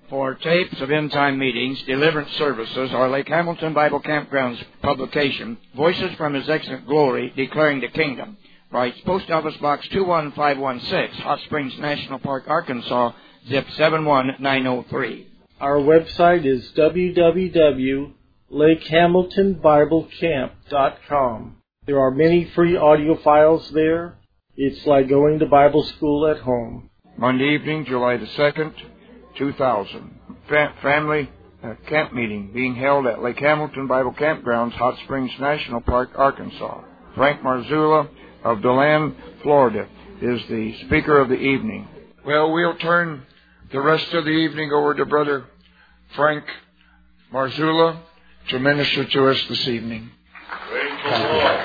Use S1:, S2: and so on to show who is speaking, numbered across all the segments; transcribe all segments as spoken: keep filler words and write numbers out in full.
S1: For tapes of end-time meetings, deliverance services, or Lake Hamilton Bible Campground's publication, Voices from His Excellent Glory, Declaring the Kingdom. Writes Post Office Box two one five one six, Hot Springs National Park, Arkansas, zip seven one nine zero three.
S2: Our website is w w w dot lake hamilton bible camp dot com. There are many free audio files there. It's like going to Bible school at home.
S1: Monday evening, July the second, two thousand. Fa- family uh, camp meeting being held at Lake Hamilton Bible Campgrounds, Hot Springs National Park, Arkansas. Frank Marzullo of DeLand, Florida, is the speaker of the evening. Well, we'll turn the rest of the evening over to Brother Frank Marzullo to minister to us this evening.
S3: Praise the Lord.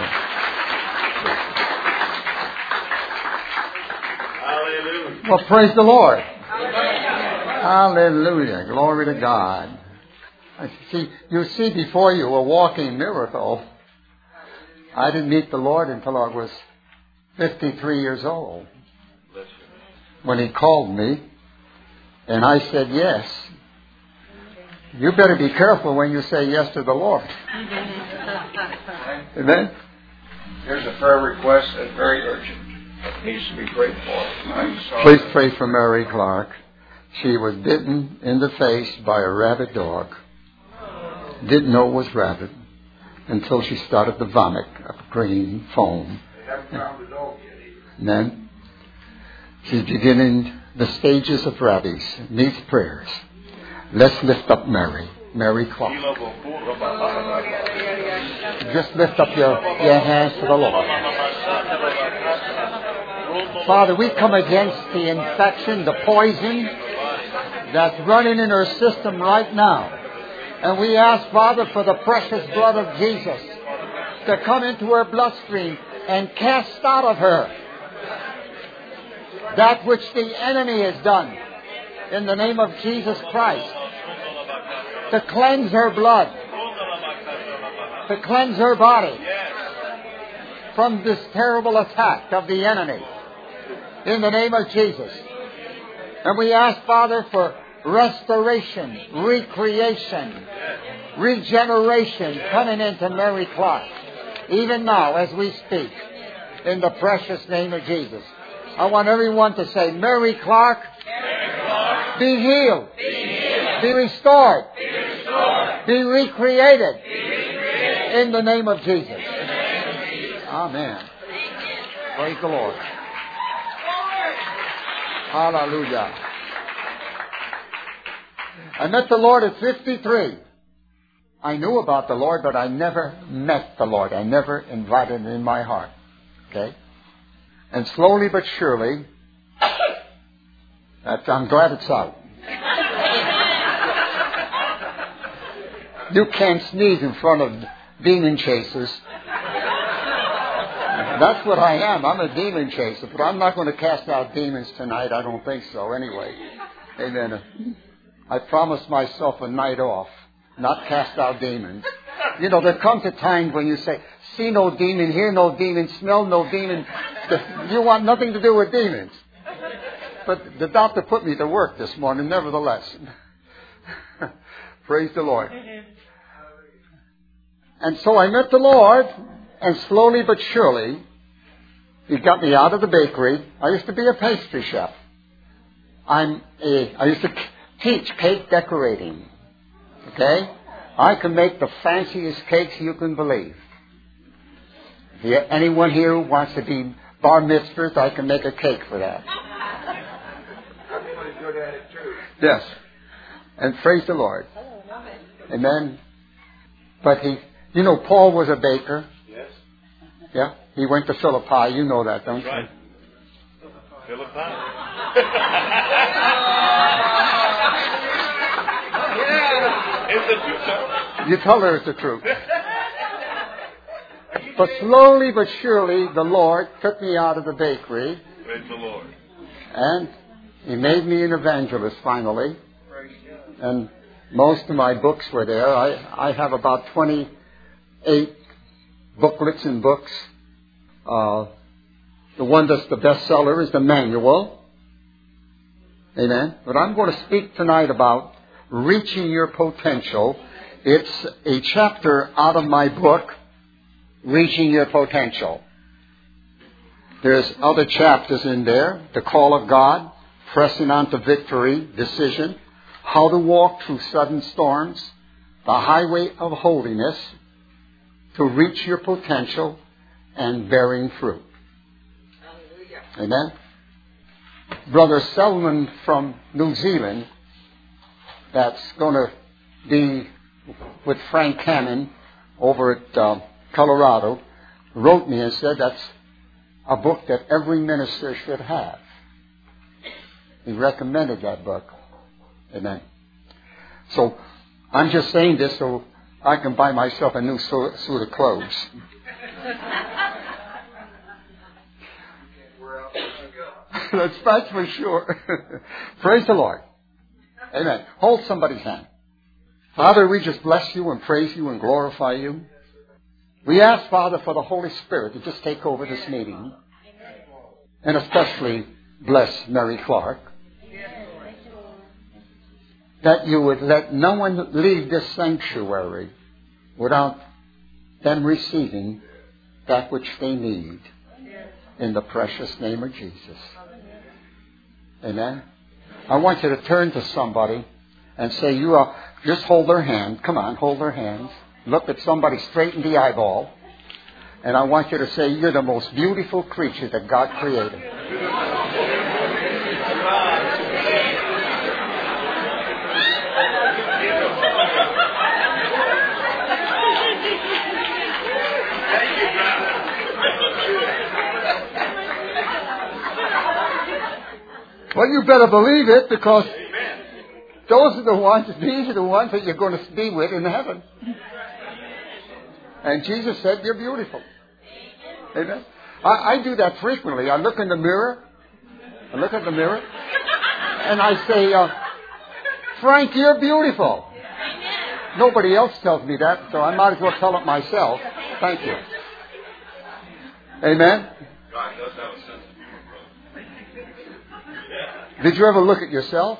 S3: Hallelujah.
S4: Well, praise the Lord. Hallelujah. Glory to God. I see, you see before you a walking miracle. I didn't meet the Lord until I was fifty-three years old. When He called me, and I said yes. You better be careful when you say yes to the Lord. Amen?
S1: Here's a prayer request that's very urgent. It needs to be prayed for.
S4: Please pray for Mary Clark. She was bitten in the face by a rabid dog. Didn't know it was rabid until she started to vomit a green foam.
S1: They haven't found the dog yet either.
S4: And then she's beginning the stages of rabies. Needs prayers. Let's lift up Mary. Mary Clark. Just lift up your, your hands to the Lord. Father, we come against the infection, the poison that's running in her system right now. And we ask, Father, for the precious blood of Jesus to come into her bloodstream and cast out of her that which the enemy has done in the name of Jesus Christ, to cleanse her blood, to cleanse her body from this terrible attack of the enemy in the name of Jesus. And we ask, Father, for restoration, recreation, regeneration coming into Mary Clark, even now as we speak, in the precious name of Jesus. I want everyone to say, Mary Clark,
S3: Mary Clark,
S4: be healed,
S3: be healed,
S4: be restored,
S3: be restored,
S4: be recreated,
S3: be recreated,
S4: in the name of Jesus.
S3: in the name of Jesus.
S4: Amen. Praise the Lord. Hallelujah. I met the Lord at fifty-three. I knew about the Lord, but I never met the Lord. I never invited Him in my heart. Okay? And slowly but surely, that's, I'm glad it's out. You can't sneeze in front of demon chasers. That's what I am. I'm a demon chaser, but I'm not going to cast out demons tonight. I don't think so anyway. Amen. I promised myself a night off, not cast out demons. You know, there comes a time when you say, see no demon, hear no demon, smell no demon. You want nothing to do with demons. But the doctor put me to work this morning, nevertheless. Praise the Lord. And so I met the Lord, and slowly but surely, He got me out of the bakery. I used to be a pastry chef. I'm a, I used to teach cake decorating. Okay? I can make the fanciest cakes you can believe. If you, anyone here who wants to be bar mitzvahs, I can make a cake for that.
S1: I'm pretty good at it too.
S4: Yes. And praise the Lord. Amen. But he, you know, Paul was a baker.
S3: Yes.
S4: Yeah? He went to Philippi. You know that, don't
S3: That's
S4: you?
S3: right. Philippi. It's the truth, sir.
S4: You tell her it's the truth. But slowly but surely, the Lord took me out of the bakery.
S3: Praise the Lord.
S4: And He made me an evangelist finally. And most of my books were there. I, I have about twenty-eight booklets and books. Uh, the one that's the bestseller is the manual.
S5: Amen. But I'm going to speak tonight about reaching your potential. It's a chapter out of my book, Reaching Your Potential. There's other chapters in there. The Call of God, Pressing on to Victory, Decision, How to Walk Through Sudden Storms, The Highway of Holiness, To Reach Your Potential, and Bearing Fruit. Amen. Brother Selman from New Zealand, that's going to be with Frank Cannon over at uh, Colorado, wrote me and said that's a book that every minister should have. He recommended that book. Amen. So I'm just saying this so I can buy myself a new suit of clothes. that's, that's for sure. Praise the Lord. Amen. Hold somebody's hand. Father, we just bless you and praise you and glorify you. We ask, Father, for the Holy Spirit to just take over this meeting. And especially bless Mary Clark. That you would let no one leave this sanctuary without them receiving that which they need. In the precious name of Jesus. Amen. I want you to turn to somebody and say, you are, just hold their hand. Come on, hold their hands. Look at somebody straight in the eyeball. And I want you to say, you're the most beautiful creature that God created. Well, you better believe it, because those are the ones, these are the ones that you're going to be with in heaven. And Jesus said, you're beautiful. Amen. I, I do that frequently. I look in the mirror. I look at the mirror. And I say, uh, Frank, you're beautiful. Nobody else tells me that, so I might as well tell it myself. Thank you. Amen. Did you ever look at yourself?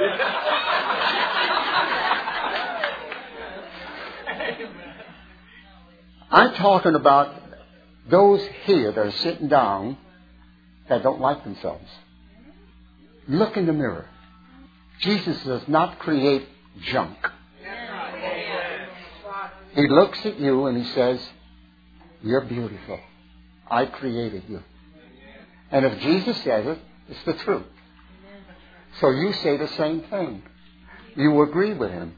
S5: I'm talking about those here that are sitting down that don't like themselves. Look in the mirror. Jesus does not create junk. He looks at you and he says, you're beautiful. I created you. And if Jesus says it, it's the truth. So you say the same thing. You agree with him.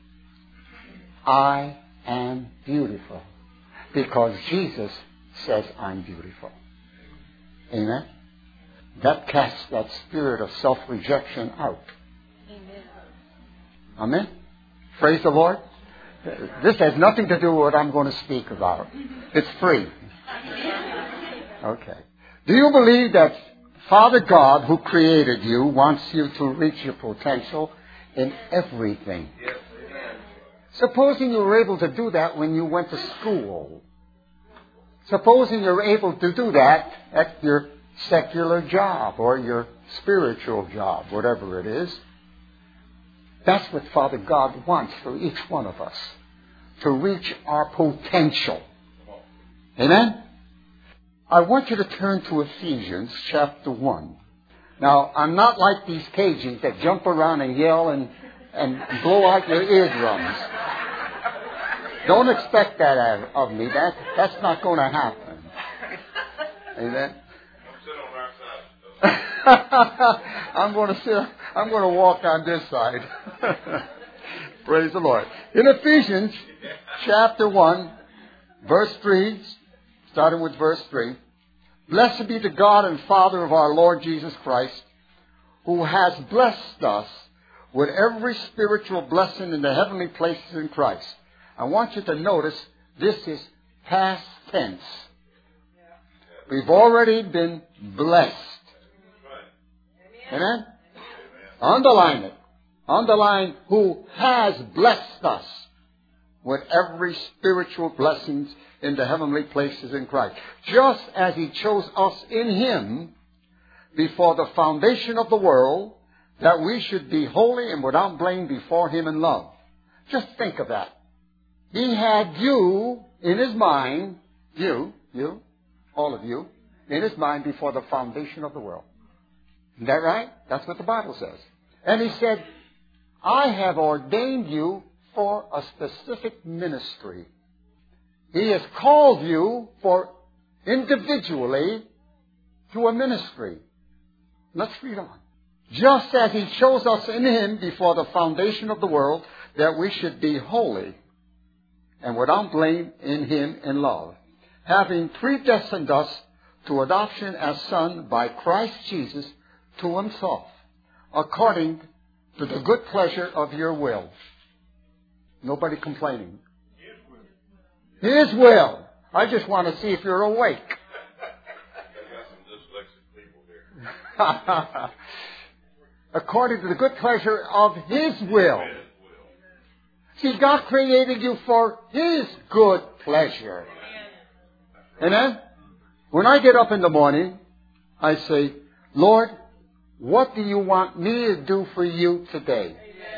S5: I am beautiful. Because Jesus says I'm beautiful. Amen? That casts that spirit of self-rejection out. Amen. Amen? Praise the Lord. This has nothing to do with what I'm going to speak about. It's free. Okay. Do you believe that Father God, who created you, wants you to reach your potential in everything? Yes. Supposing you were able to do that when you went to school. Supposing you're able to do that at your secular job or your spiritual job, whatever it is. That's what Father God wants for each one of us. To reach our potential. Amen? I want you to turn to Ephesians chapter one. Now, I'm not like these Cajuns that jump around and yell and, and blow out your eardrums. Don't expect that of me. That, that's not going to happen. Amen? I'm going to sit, I'm going to walk on this side. Praise the Lord. In Ephesians chapter one, verse three, starting with verse three. Blessed be the God and Father of our Lord Jesus Christ, who has blessed us with every spiritual blessing in the heavenly places in Christ. I want you to notice this is past tense. We've already been blessed. Amen? Underline it. Underline who has blessed us with every spiritual blessings in the heavenly places in Christ. Just as He chose us in Him before the foundation of the world, that we should be holy and without blame before Him in love. Just think of that. He had you in His mind, you, you, all of you, in His mind before the foundation of the world. Isn't that right? That's what the Bible says. And He said, I have ordained you for a specific ministry. He has called you for individually to a ministry. Let's read on. Just as He chose us in Him before the foundation of the world, that we should be holy and without blame in Him in love, having predestined us to adoption as sons by Christ Jesus to Himself, according to the good pleasure of your will. Nobody complaining. His will. I just want to see if you're awake. According to the good pleasure of His will. See, God created you for His good pleasure. Amen? When I get up in the morning, I say, Lord, what do you want me to do for you today?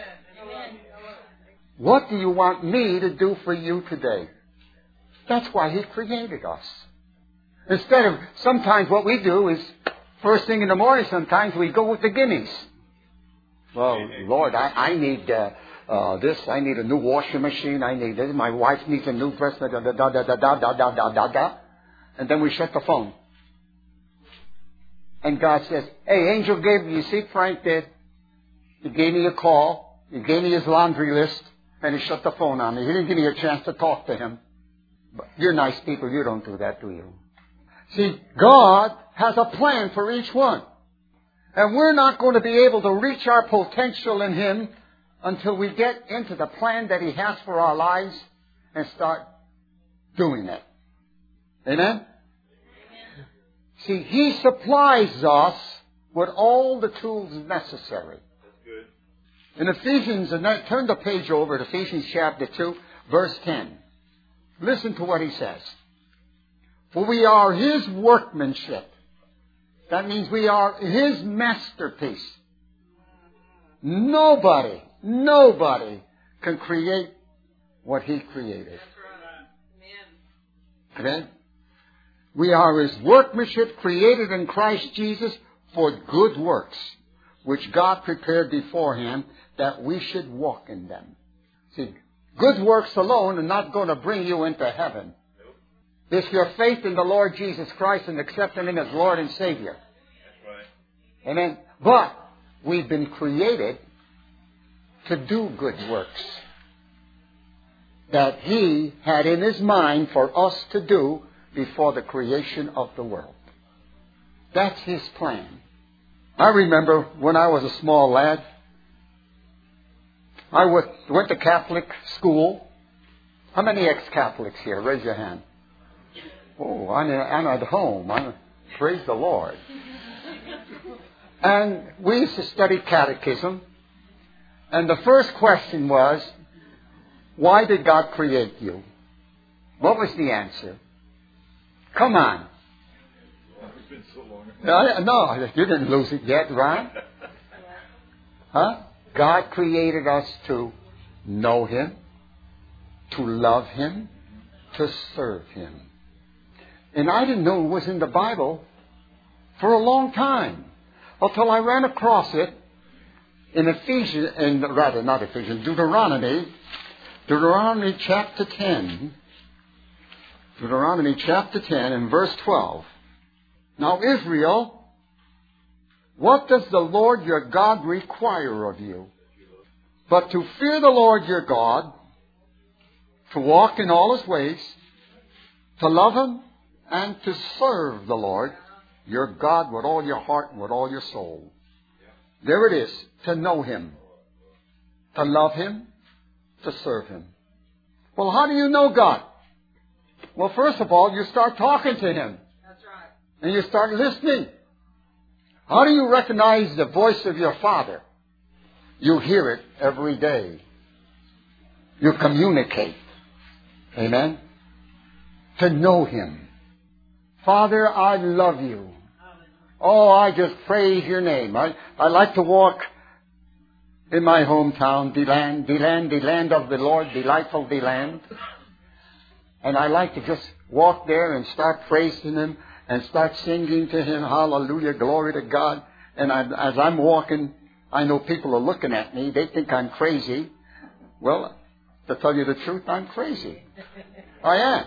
S5: What do you want me to do for you today? That's why He created us. Instead of, sometimes what we do is, first thing in the morning, sometimes we go with the guineas. Well, Lord, I, I need uh, uh, this. I need a new washing machine. I need this. My wife needs a new dress. Da da da da da da da da da da. And then we shut the phone. And God says, hey, Angel Gabriel, you see Frank did? He gave me a call. He gave me his laundry list. And he shut the phone on me. He didn't give me a chance to talk to him. But you're nice people. You don't do that, do you? See, God has a plan for each one. And we're not going to be able to reach our potential in Him until we get into the plan that He has for our lives and start doing it. Amen? See, He supplies us with all the tools necessary. In Ephesians, and then turn the page over to Ephesians chapter two, verse ten. Listen to what he says. For we are His workmanship. That means we are His masterpiece. Nobody, nobody can create what He created. Amen? We are His workmanship created in Christ Jesus for good works, which God prepared beforehand that we should walk in them. See, good works alone are not going to bring you into heaven. It's your faith in the Lord Jesus Christ and accepting Him as Lord and Savior.
S3: That's right.
S5: Amen. But we've been created to do good works that He had in His mind for us to do before the creation of the world. That's His plan. I remember when I was a small lad, I went to Catholic school. How many ex-Catholics here? Raise your hand. Oh, I'm, I'm at home. I'm, praise the Lord. And we used to study catechism. And the first question was, why did God create you? What was the answer? Come on.
S3: It's been so long.
S5: No, no, you didn't lose it yet, right? Huh? God created us to know Him, to love Him, to serve Him. And I didn't know it was in the Bible for a long time until I ran across it in Ephesians, and rather not Ephesians, Deuteronomy, Deuteronomy chapter ten, Deuteronomy chapter ten and verse twelve. Now, Israel, what does the Lord your God require of you? But to fear the Lord your God, to walk in all His ways, to love Him, and to serve the Lord your God with all your heart and with all your soul. There it is, to know Him, to love Him, to serve Him. Well, how do you know God? Well, first of all, you start talking to Him.
S6: That's right.
S5: And you start listening. How do you recognize the voice of your Father? You hear it every day. You communicate. Amen? To know Him. Father, I love you. Oh, I just praise your name. I, I like to walk in my hometown, DeLand, DeLand, the land of the Lord, delightful DeLand. And I like to just walk there and start praising Him and start singing to Him, hallelujah, glory to God. And I, as I'm walking, I know people are looking at me. They think I'm crazy. Well, to tell you the truth, I'm crazy. I am.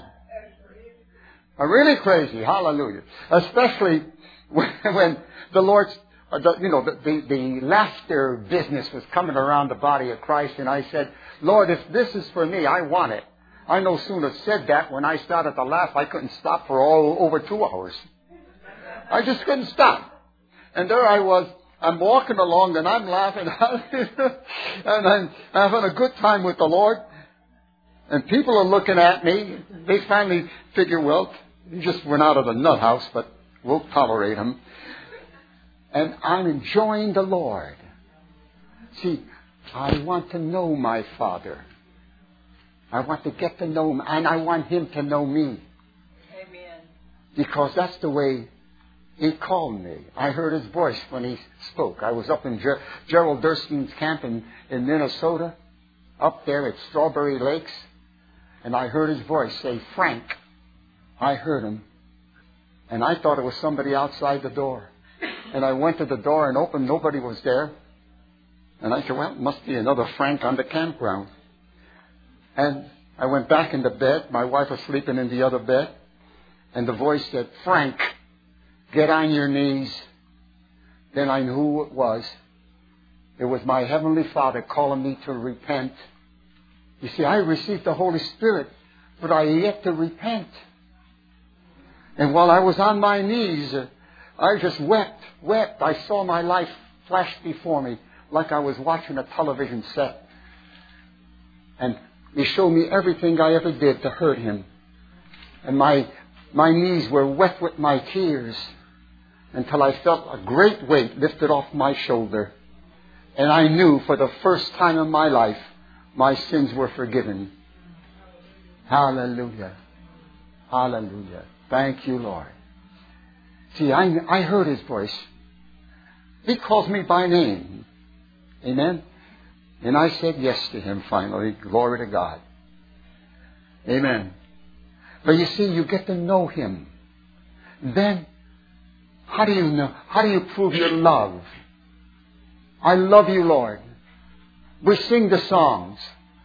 S5: I'm really crazy, hallelujah. Especially when, when the Lord's, the, you know, the, the, the laughter business was coming around the body of Christ. And I said, Lord, if this is for me, I want it. I no sooner said that when I started to laugh, I couldn't stop for all over two hours. I just couldn't stop. And there I was, I'm walking along and I'm laughing and I'm having a good time with the Lord. And people are looking at me. They finally figure, well, he just went out of the nut house, but we'll tolerate him. And I'm enjoying the Lord. See, I want to know my Father. I want to get to know Him, and I want Him to know me.
S6: Amen.
S5: Because that's the way He called me. I heard His voice when He spoke. I was up in Ger- Gerald Durston's camp in, in Minnesota, up there at Strawberry Lakes, and I heard His voice say, Frank. I heard Him, and I thought it was somebody outside the door. And I went to the door and opened. Nobody was there. And I said, well, it must be another Frank on the campground. And I went back into bed. My wife was sleeping in the other bed. And the voice said, Frank, get on your knees. Then I knew who it was. It was my Heavenly Father calling me to repent. You see, I received the Holy Spirit, but I yet to repent. And while I was on my knees, I just wept, wept. I saw my life flash before me like I was watching a television set. And He showed me everything I ever did to hurt Him. And my my knees were wet with my tears until I felt a great weight lifted off my shoulder. And I knew for the first time in my life, my sins were forgiven. Hallelujah. Hallelujah. Thank you, Lord. See, I, I heard His voice. He calls me by name. Amen. And I said yes to Him finally. Glory to God. Amen. But you see, you get to know Him. Then, how do you know? How do you prove your love? I love you, Lord. We sing the songs.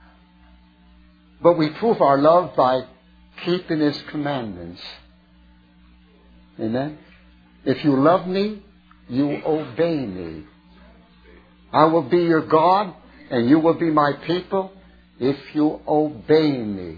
S5: But we prove our love by keeping His commandments. Amen. If you love me, you obey me. I will be your God, and you will be my people if you obey me.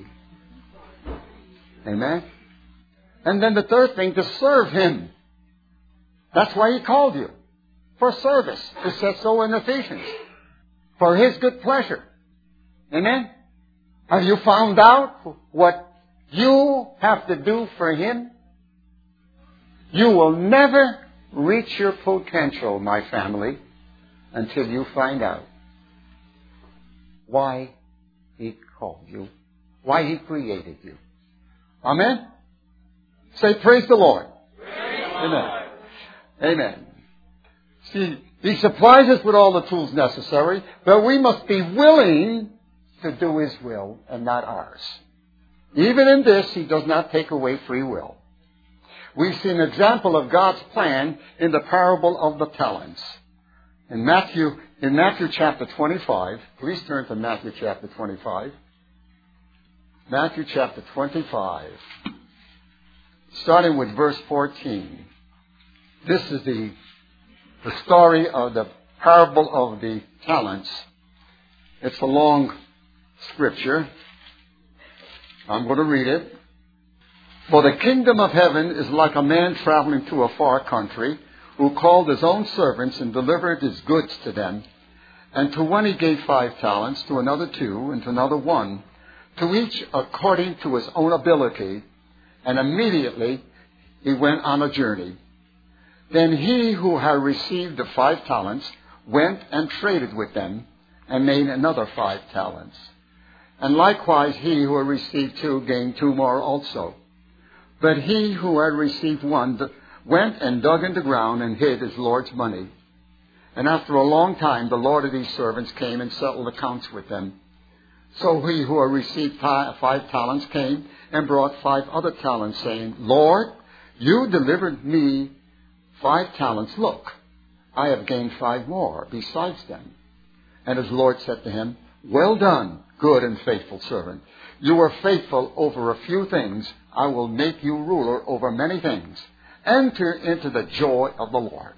S5: Amen. And then the third thing, to serve Him. That's why He called you. For service. It says so in Ephesians. For His good pleasure. Amen. Have you found out what you have to do for Him? You will never reach your potential, my family, until you find out why He called you, why He created you. Amen? Say, praise the Lord.
S6: Praise
S5: Amen. Amen. See, He supplies us with all the tools necessary, but we must be willing to do His will and not ours. Even in this, He does not take away free will. We see an example of God's plan in the parable of the talents. In Matthew, in Matthew chapter twenty-five, please turn to Matthew chapter twenty-five. Matthew chapter twenty-five, starting with verse fourteen. This is the, the story of the parable of the talents. It's a long scripture. I'm going to read it. For the kingdom of heaven is like a man traveling to a far country, who called his own servants and delivered his goods to them. And to one he gave five talents, to another two, and to another one, to each according to his own ability. And immediately he went on a journey. Then he who had received the five talents went and traded with them, and made another five talents. And likewise he who had received two gained two more also. But he who had received one went and dug in the ground and hid his Lord's money. And after a long time, the Lord of these servants came and settled accounts with them. So he who had received five talents came and brought five other talents, saying, Lord, you delivered me five talents. Look, I have gained five more besides them. And his Lord said to him, Well done, good and faithful servant. You were faithful over a few things. I will make you ruler over many things. Enter into the joy of the Lord.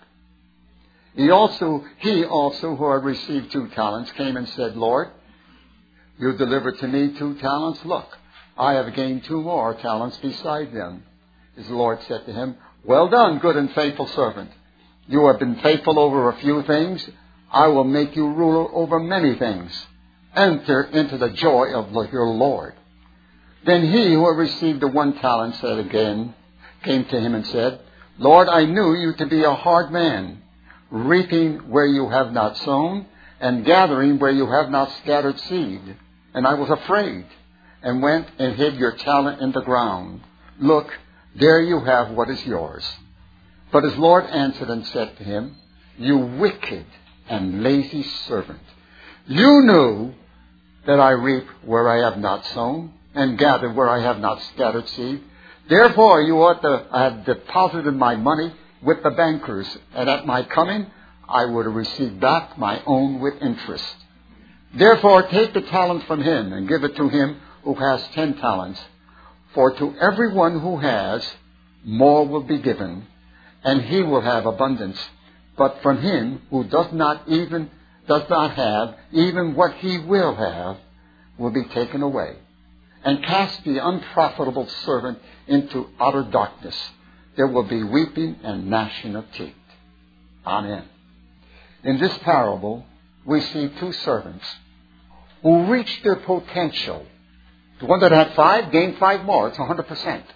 S5: He also, he also who had received two talents came and said, Lord, you delivered to me two talents. Look, I have gained two more talents beside them. His Lord said to him, Well done, good and faithful servant. You have been faithful over a few things. I will make you ruler over many things. Enter into the joy of your Lord. Then he who had received the one talent said again, came to him and said, Lord, I knew you to be a hard man, reaping where you have not sown, and gathering where you have not scattered seed. And I was afraid, and went and hid your talent in the ground. Look, there you have what is yours. But his Lord answered and said to him, You wicked and lazy servant, you knew that I reap where I have not sown, and gather where I have not scattered seed. Therefore you ought to have deposited my money with the bankers, and at my coming I would have received back my own with interest. Therefore take the talent from him, and give it to him who has ten talents. For to everyone who has, more will be given, and he will have abundance. But from him who does not even does not have, even what he will have, will be taken away. And cast the unprofitable servant into utter darkness. There will be weeping and gnashing of teeth. Amen. In this parable, we see two servants who reached their potential. The one that had five gained five more. It's one hundred percent.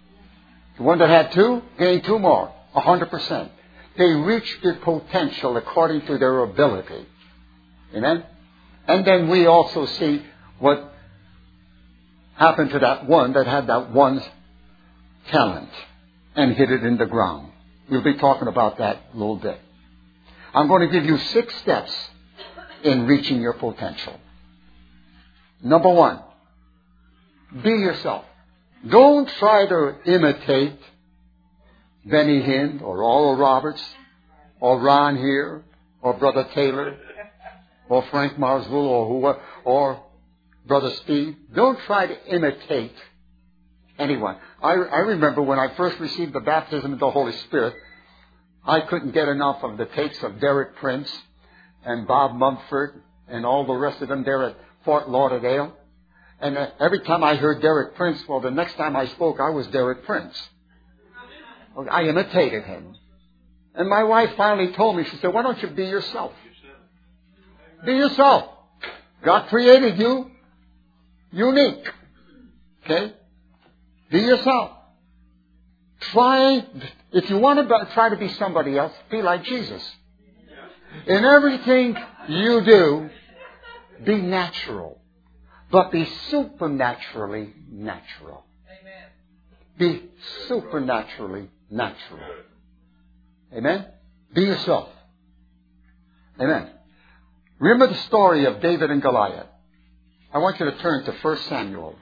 S5: The one that had two gained two more. one hundred percent. They reached their potential according to their ability. Amen? And then we also see what happened to that one that had that one talent and hid it in the ground. We'll be talking about that a little bit. I'm going to give you six steps in reaching your potential. Number one, be yourself. Don't try to imitate Benny Hinn or Oral Roberts or Ron here or Brother Taylor or Frank Marzullo or whoever, or Brother Steve. Don't try to imitate anyone. I, I remember when I first received the baptism of the Holy Spirit, I couldn't get enough of the tapes of Derek Prince and Bob Mumford and all the rest of them there at Fort Lauderdale. And uh, every time I heard Derek Prince, well, the next time I spoke, I was Derek Prince. I imitated him. And my wife finally told me, she said, why don't you be yourself? Be yourself. God created you unique. Okay? Be yourself. Try, if you want to try to be somebody else, be like Jesus. In everything you do, be natural. But be supernaturally natural. Be supernaturally natural. Amen? Be yourself. Amen. Remember the story of David and Goliath. I want you to turn to First Samuel.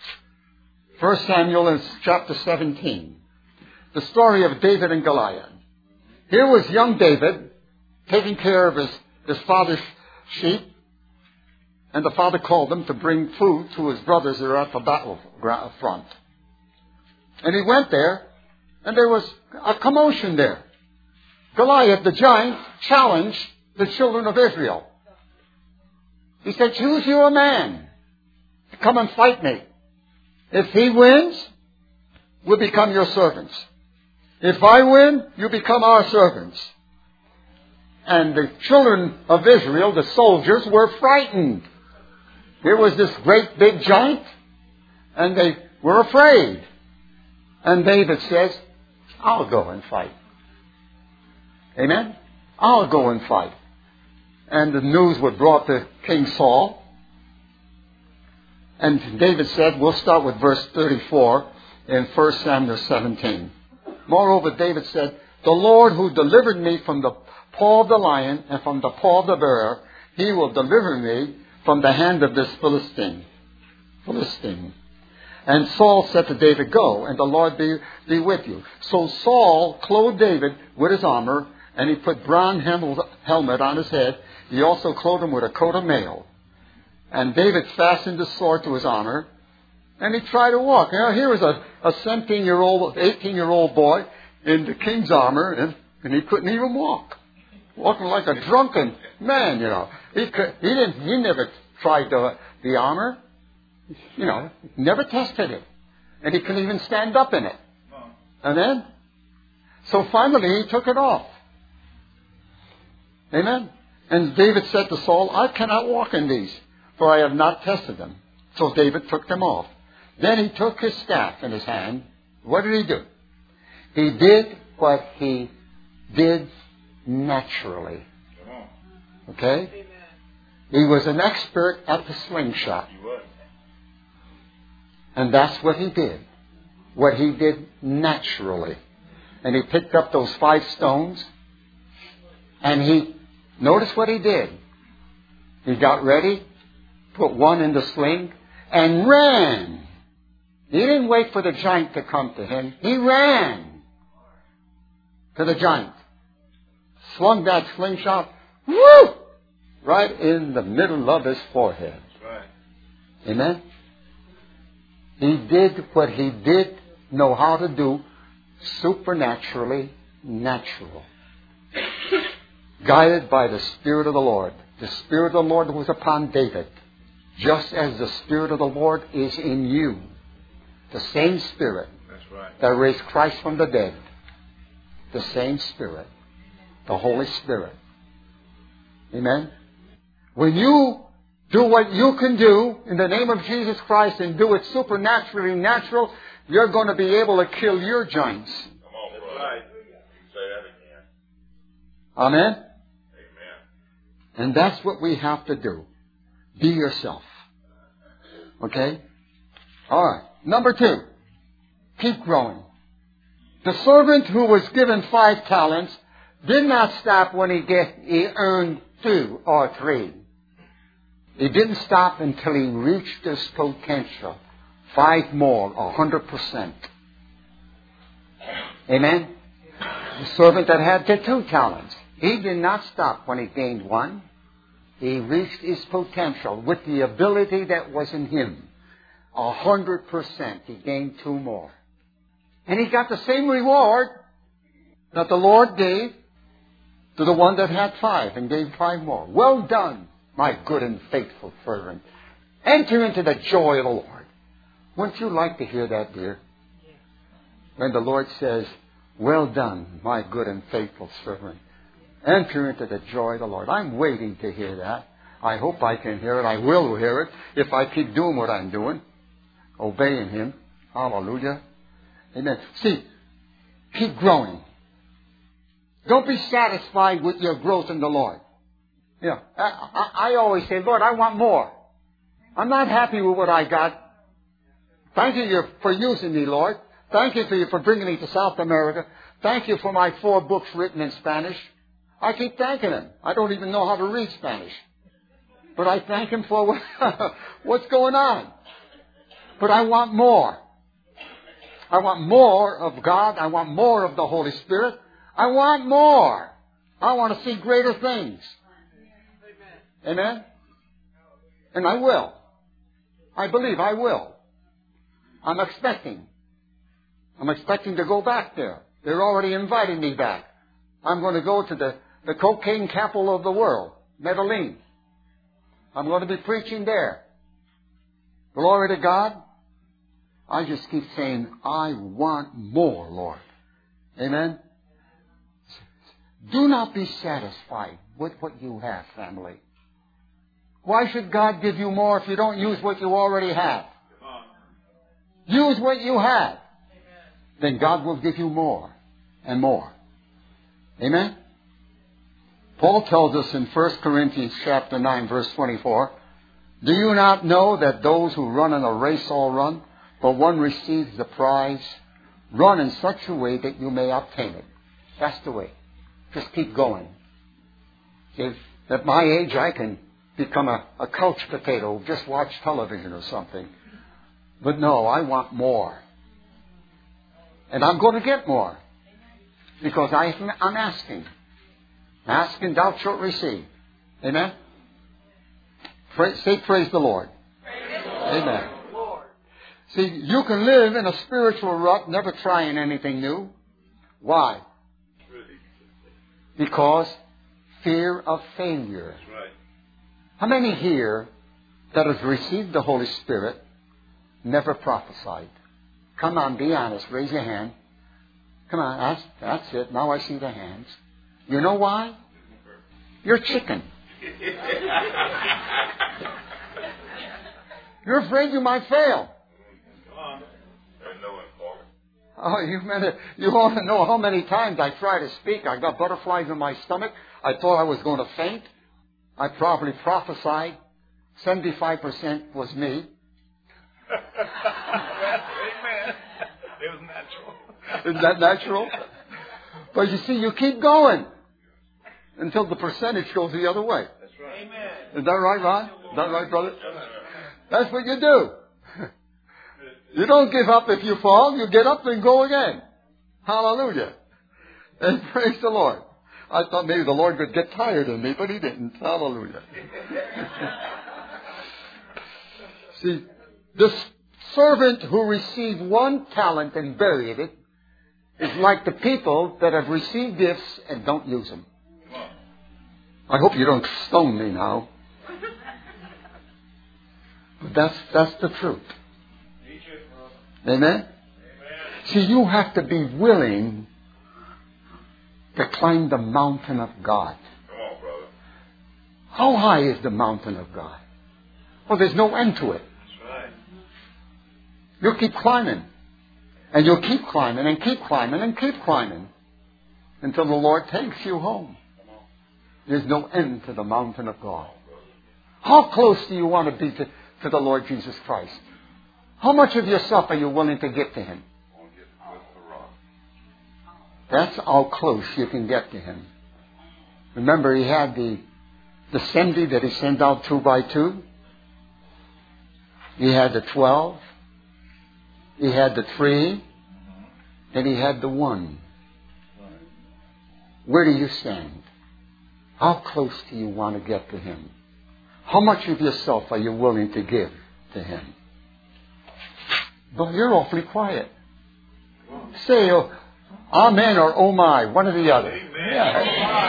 S5: First Samuel is chapter seventeen. The story of David and Goliath. Here was young David taking care of his, his father's sheep. And the father called him to bring food to his brothers that are at the battle front. And he went there, and there was a commotion there. Goliath, the giant, challenged the children of Israel. He said, choose you a man to come and fight me. If he wins, we'll become your servants. If I win, you become our servants. And the children of Israel, the soldiers, were frightened. Here was this great big giant, and they were afraid. And David says, I'll go and fight. Amen? I'll go and fight. And the news was brought to King Saul. And David said, we'll start with verse thirty-four in First Samuel seventeen. Moreover, David said, the Lord who delivered me from the paw of the lion and from the paw of the bear, he will deliver me from the hand of this Philistine. Philistine. And Saul said to David, go, and the Lord be, be with you. So Saul clothed David with his armor, and he put bronze helmet on his head. He also clothed him with a coat of mail. And David fastened the sword to his armor, and he tried to walk. Now, here was a, a seventeen-year-old, eighteen-year-old boy in the king's armor, and, and he couldn't even walk. Walking like a drunken man, you know. He could, he didn't, he never tried the, the armor. You know, never tested it. And he couldn't even stand up in it. And then, so finally he took it off. Amen. And David said to Saul, I cannot walk in these, for I have not tested them. So David took them off. Then he took his staff in his hand. What did he do? He did what he did naturally. Okay? He was an expert at the slingshot. And that's what he did. What he did naturally. And he picked up those five stones. And he, notice what he did. He got ready, put one in the sling, and ran. He didn't wait for the giant to come to him. He ran to the giant. Slung that slingshot, whoo! Right in the middle of his forehead. Right. Amen? He did what he did know how to do, supernaturally natural. Guided by the Spirit of the Lord. The Spirit of the Lord was upon David, just as the Spirit of the Lord is in you. The same Spirit That's right. that raised Christ from the dead. The same Spirit. The Holy Spirit. Amen? When you do what you can do in the name of Jesus Christ and do it supernaturally natural, you're going to be able to kill your giants.
S3: Come on, right. Say that again.
S5: Amen?
S3: Amen.
S5: And that's what we have to do. Be yourself. Okay? All right. Number two. Keep growing. The servant who was given five talents did not stop when he get he earned two or three. He didn't stop until he reached his potential. Five more, a hundred percent. Amen? The servant that had the two talents, he did not stop when he gained one. He reached his potential with the ability that was in him. A hundred percent. He gained two more. And he got the same reward that the Lord gave to the one that had five and gave five more. Well done, my good and faithful servant. Enter into the joy of the Lord. Wouldn't you like to hear that, dear? When the Lord says, well done, my good and faithful servant. Enter into the joy of the Lord. I'm waiting to hear that. I hope I can hear it. I will hear it if I keep doing what I'm doing. Obeying Him. Hallelujah. Amen. See, keep growing. Don't be satisfied with your growth in the Lord. You know, I, I, I always say, Lord, I want more. I'm not happy with what I got. Thank you for using me, Lord. Thank you for, you for bringing me to South America. Thank you for my four books written in Spanish. I keep thanking Him. I don't even know how to read Spanish. But I thank Him for what, what's going on. But I want more. I want more of God. I want more of the Holy Spirit. I want more. I want to see greater things. Amen? And I will. I believe I will. I'm expecting. I'm expecting to go back there. They're already inviting me back. I'm going to go to the, the cocaine capital of the world, Medellin. I'm going to be preaching there. Glory to God. I just keep saying, I want more, Lord. Amen? Do not be satisfied with what you have, family. Why should God give you more if you don't use what you already have? Use what you have. Then God will give you more and more. Amen? Paul tells us in First Corinthians chapter nine, verse twenty-four, do you not know that those who run in a race all run, but one receives the prize? Run in such a way that you may obtain it. That's the way. Just keep going. If at my age I can become a, a couch potato, just watch television or something. But no, I want more. And I'm going to get more. Because I, I'm asking. Ask and thou shalt receive. Amen? Pray, say praise the Lord. Praise Amen. The Lord. See, you can live in a spiritual rut, never trying anything new. Why? Because fear of failure.
S3: That's right.
S5: How many here that has received the Holy Spirit never prophesied? Come on, be honest. Raise your hand. Come on, that's, that's it. Now I see the hands. You know why? You're chicken. You're afraid you might fail. Oh, you meant it. You want to know how many times I tried to speak. I got butterflies in my stomach. I thought I was going to faint. I probably prophesied. seventy-five percent was me.
S3: Amen. It was natural.
S5: Isn't that natural? But you see, you keep going until the percentage goes the other way.
S3: That's right. Amen.
S5: Is that right, Ron? Is that right, brother? That's what you do. You don't give up if you fall. You get up and go again. Hallelujah. And praise the Lord. I thought maybe the Lord would get tired of me, but He didn't. Hallelujah. See, the servant who received one talent and buried it is like the people that have received gifts and don't use them. I hope you don't stone me now. But that's, that's the truth. Amen? Amen? See, you have to be willing to climb the mountain of God.
S3: Come on, brother.
S5: How high is the mountain of God? Well, there's no end to it.
S3: That's right.
S5: You'll keep climbing. And you'll keep climbing and keep climbing and keep climbing until the Lord takes you home. There's no end to the mountain of God. How close do you want to be to, to the Lord Jesus Christ? How much of yourself are you willing to give to Him? That's how close you can get to Him. Remember, He had the, the seventy that He sent out two by two. He had the twelve. He had the three. And He had the one. Where do you stand? How close do you want to get to Him? How much of yourself are you willing to give to Him? But you're awfully quiet. Say, oh, amen or oh my, one or the other.
S3: Amen.
S5: Yeah.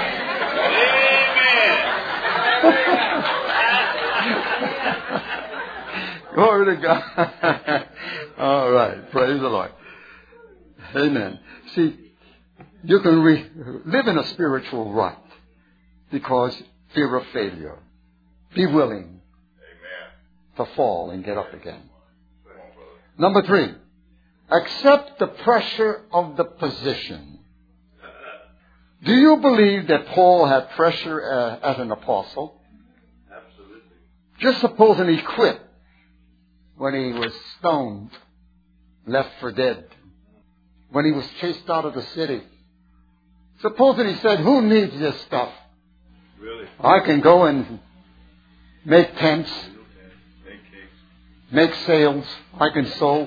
S3: Amen.
S5: Glory to God. All right. Praise the Lord. Amen. See, you can re- live in a spiritual rut because fear of failure. Be willing
S3: Amen.
S5: to fall and get up again. Number three, accept the pressure of the position. Do you believe that Paul had pressure uh, as an apostle?
S3: Absolutely.
S5: Just supposing he quit when he was stoned, left for dead, when he was chased out of the city. Supposing he said, who needs this stuff?
S3: Really?
S5: I can go and make tents, make sails. I can sew.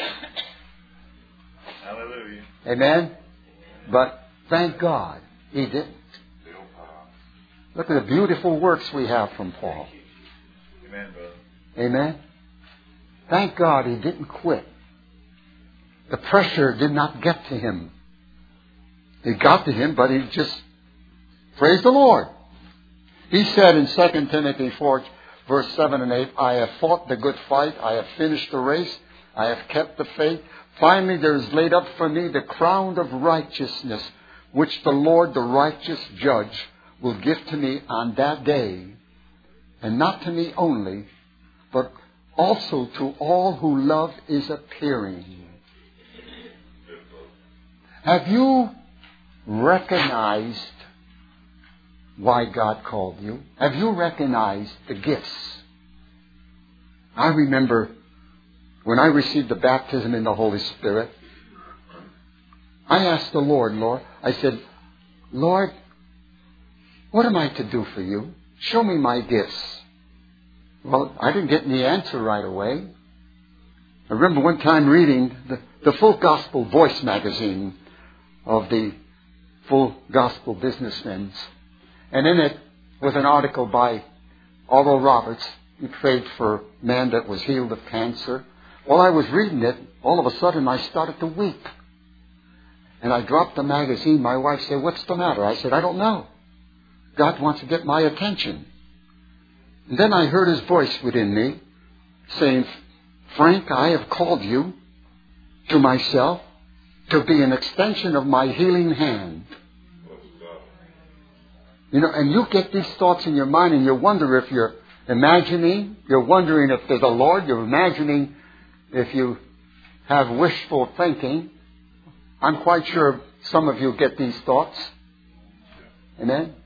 S3: Hallelujah.
S5: Amen? But thank God he didn't. Look at the beautiful works we have from Paul.
S3: Amen, brother.
S5: Amen? Thank God he didn't quit. The pressure did not get to him. It got to him, but he just, praise the Lord. He said in Second Timothy four, verse seven and eight, I have fought the good fight, I have finished the race, I have kept the faith. Finally there is laid up for me the crown of righteousness, which the Lord, the righteous judge, will give to me on that day. And not to me only, but also to all who love is appearing. Have you recognized why God called you? Have you recognized the gifts? I remember when I received the baptism in the Holy Spirit, I asked the Lord, Lord, I said, Lord, what am I to do for you? Show me my gifts. Well, I didn't get any answer right away. I remember one time reading the, the Full Gospel Voice magazine of the Full Gospel Businessmen. And in it was an article by Oral Roberts. He prayed for a man that was healed of cancer. While I was reading it, all of a sudden I started to weep. And I dropped the magazine. My wife said, "What's the matter?" I said, "I don't know. God wants to get my attention." And then I heard his voice within me saying, "Frank, I have called you to myself to be an extension of my healing hand." You know, and you get these thoughts in your mind and you wonder if you're imagining, you're wondering if there's a Lord, you're imagining if you have wishful thinking. I'm quite sure some of you get these thoughts. Amen?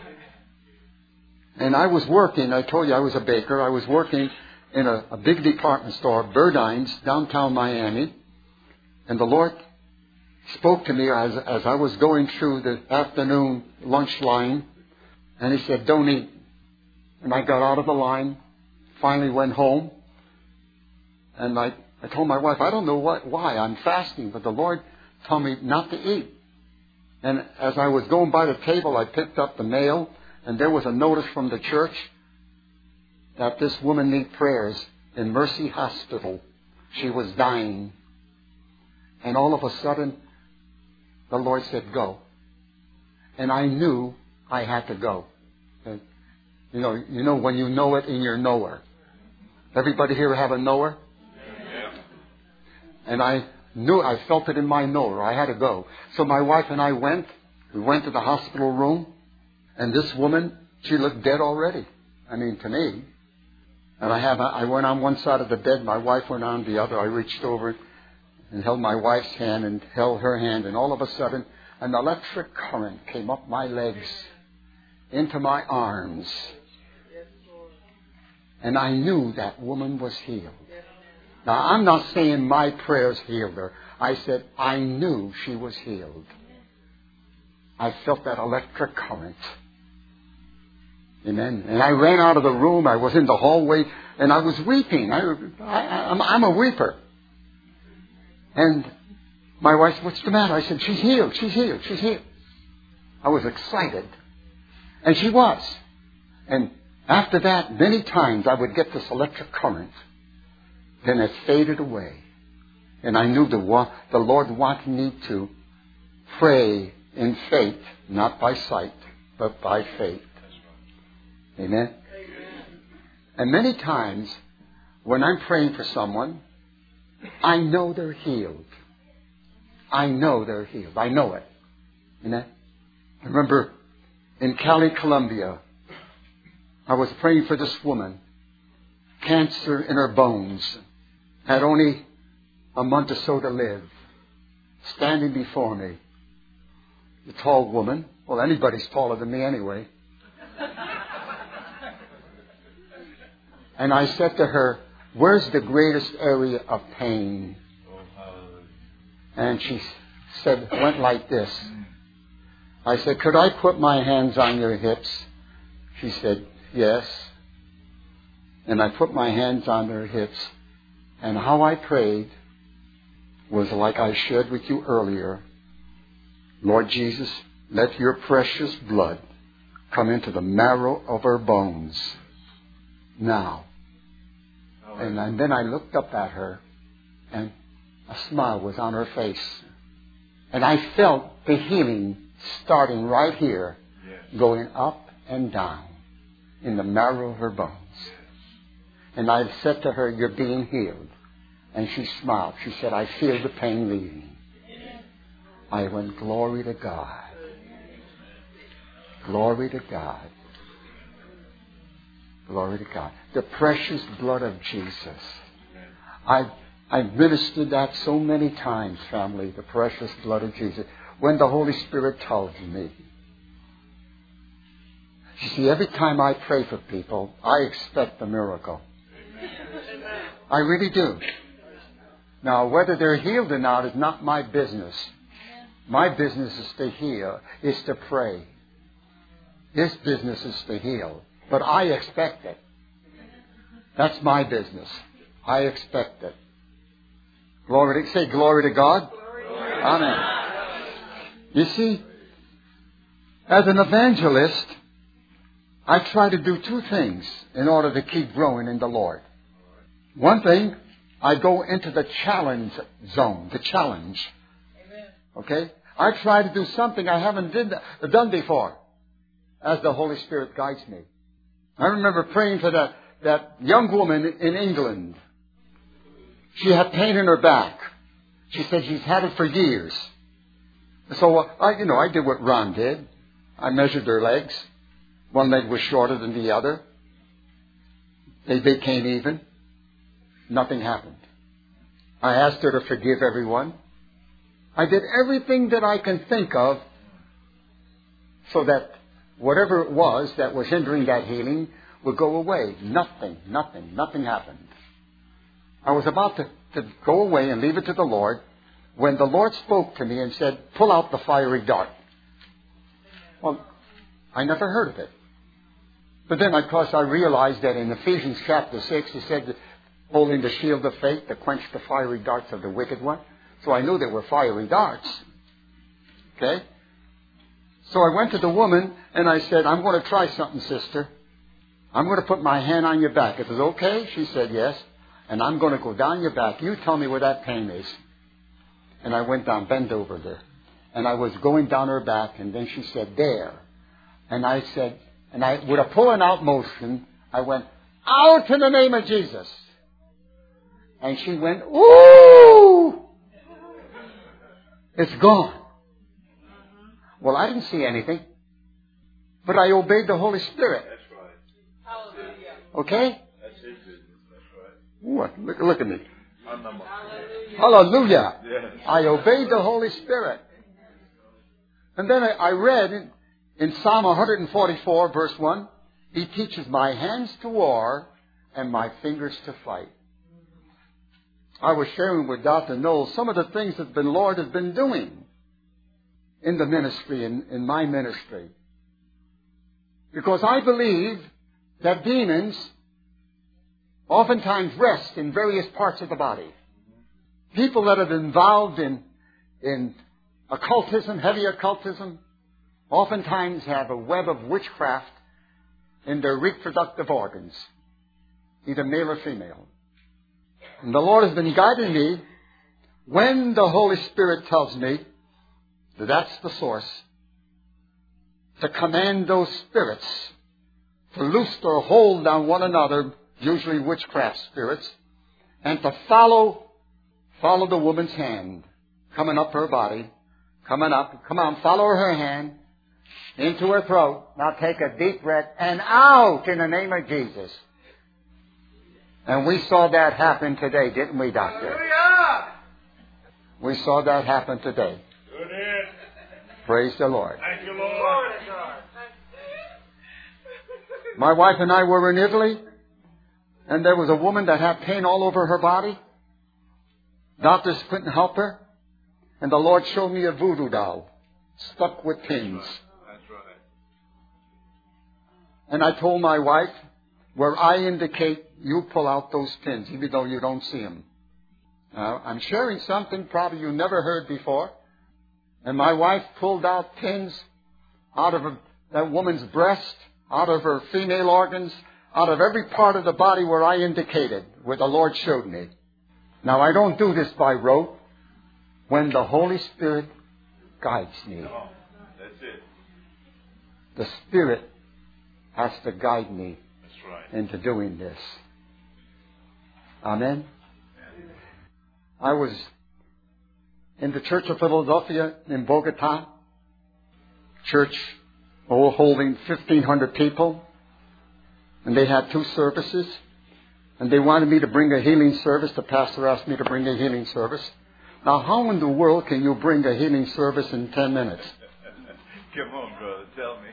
S5: And I was working, I told you I was a baker, I was working in a, a big department store, Burdines, downtown Miami. And the Lord spoke to me as, as I was going through the afternoon lunch line. And He said, "Don't eat." And I got out of the line, finally went home. And I, I told my wife, I don't know what, why I'm fasting, but the Lord told me not to eat. And as I was going by the table, I picked up the mail, and there was a notice from the church that this woman needed prayers in Mercy Hospital. She was dying. And all of a sudden, the Lord said, "Go." And I knew I had to go. And, you know, you know when you know it in your knower. Everybody here have a knower? Yeah. And I knew, I felt it in my knower. I had to go. So my wife and I went. We went to the hospital room. And this woman, she looked dead already. I mean, to me. And I have, I went on one side of the bed. My wife went on the other. I reached over and held my wife's hand and held her hand. And all of a sudden, an electric current came up my legs into my arms. And I knew that woman was healed. Now, I'm not saying my prayers healed her. I said I knew she was healed. I felt that electric current. Amen. And I ran out of the room. I was in the hallway, and I was weeping. I, I, I'm, I'm a weeper. And my wife said, "What's the matter?" I said, "She's healed. She's healed. She's healed." I was excited. And she was. And after that, many times I would get this electric current. Then it faded away. And I knew the, the Lord wanted me to pray in faith, not by sight, but by faith. Amen? And many times, when I'm praying for someone, I know they're healed. I know they're healed. I know it. Amen? I remember in Cali, Colombia, I was praying for this woman. Cancer in her bones. Had only a month or so to live. Standing before me. A tall woman. Well, anybody's taller than me anyway. And I said to her, "Where's the greatest area of pain?" And she said, went like this. I said, "Could I put my hands on your hips?" She said, "Yes." And I put my hands on her hips. And how I prayed was like I shared with you earlier. "Lord Jesus, let your precious blood come into the marrow of her bones now." And, and then I looked up at her, and a smile was on her face. And I felt the healing starting right here, going up and down in the marrow of her bones. And I said to her, "You're being healed." And she smiled. She said, "I feel the pain leaving." I went, "Glory to God. Glory to God. Glory to God." The precious blood of Jesus. I've, I've ministered that so many times, family, the precious blood of Jesus. When the Holy Spirit tells me. You see, every time I pray for people, I expect a miracle. I really do. Now, whether they're healed or not is not my business. My business is to heal, is to pray. His business is to heal. But I expect it. That's my business. I expect it. Glory to, say glory to God. Glory. Amen. You see, as an evangelist, I try to do two things in order to keep growing in the Lord. One thing, I go into the challenge zone, the challenge. Okay? I try to do something I haven't did, done before as the Holy Spirit guides me. I remember praying for that, that young woman in England. She had pain in her back. She said she's had it for years. So, uh, I, you know, I did what Ron did. I measured her legs. One leg was shorter than the other. They became even. Nothing happened. I asked her to forgive everyone. I did everything that I can think of so that whatever it was that was hindering that healing would go away. Nothing, nothing, nothing happened. I was about to, to go away and leave it to the Lord when the Lord spoke to me and said, pull out the fiery dart. Well, I never heard of it. But then, of course, I realized that in Ephesians chapter six, He said, holding the shield of faith to quench the fiery darts of the wicked one. So I knew there were fiery darts. Okay? So I went to the woman and I said, I'm going to try something, sister. I'm going to put my hand on your back. Is it okay? She said, yes. And I'm going to go down your back. You tell me where that pain is. And I went down, bent over there. And I was going down her back, and then she said, there. And I said, and I, with a pulling out motion, I went, out in the name of Jesus. And she went, ooh! It's gone. Well, I didn't see anything. But I obeyed the Holy Spirit.
S3: That's right.
S5: Okay?
S3: That's His business. That's right.
S5: What? Look, look at me.
S3: Hallelujah.
S5: Hallelujah.
S3: Yes.
S5: I obeyed the Holy Spirit. And then I, I read in, in Psalm one forty-four, verse one, He teaches my hands to war and my fingers to fight. I was sharing with Doctor Knowles some of the things that the Lord has been doing in the ministry, in, in my ministry. Because I believe that demons oftentimes rest in various parts of the body. People that are involved in, in occultism, heavy occultism, oftentimes have a web of witchcraft in their reproductive organs, either male or female. And the Lord has been guiding me when the Holy Spirit tells me that that's the source, to command those spirits to loose their hold on one another, usually witchcraft spirits, and to follow, follow the woman's hand, coming up her body, coming up, come on, follow her hand into her throat. Now take a deep breath and out in the name of Jesus. And we saw that happen today, didn't we, Doctor?
S3: Hallelujah.
S5: We saw that happen today.
S3: Good in.
S5: Praise the Lord.
S3: Thank you, Lord.
S5: My wife and I were in Italy, and there was a woman that had pain all over her body. Doctors couldn't help her. And the Lord showed me a voodoo doll stuck with pins.
S3: That's right.
S5: And I told my wife, where I indicate, you pull out those pins, even though you don't see them. Now, I'm sharing something probably you never heard before. And my wife pulled out pins out of a, that woman's breast, out of her female organs, out of every part of the body where I indicated, where the Lord showed me. Now, I don't do this by rote. When the Holy Spirit guides me,
S3: Oh, that's it.
S5: the Spirit has to guide me
S3: That's right.
S5: into doing this. Amen. I was in the Church of Philadelphia in Bogota, church oh, holding fifteen hundred people, and they had two services, and they wanted me to bring a healing service. The pastor asked me to bring a healing service. Now, how in the world can you bring a healing service in ten minutes?
S3: Come on, brother. Tell me.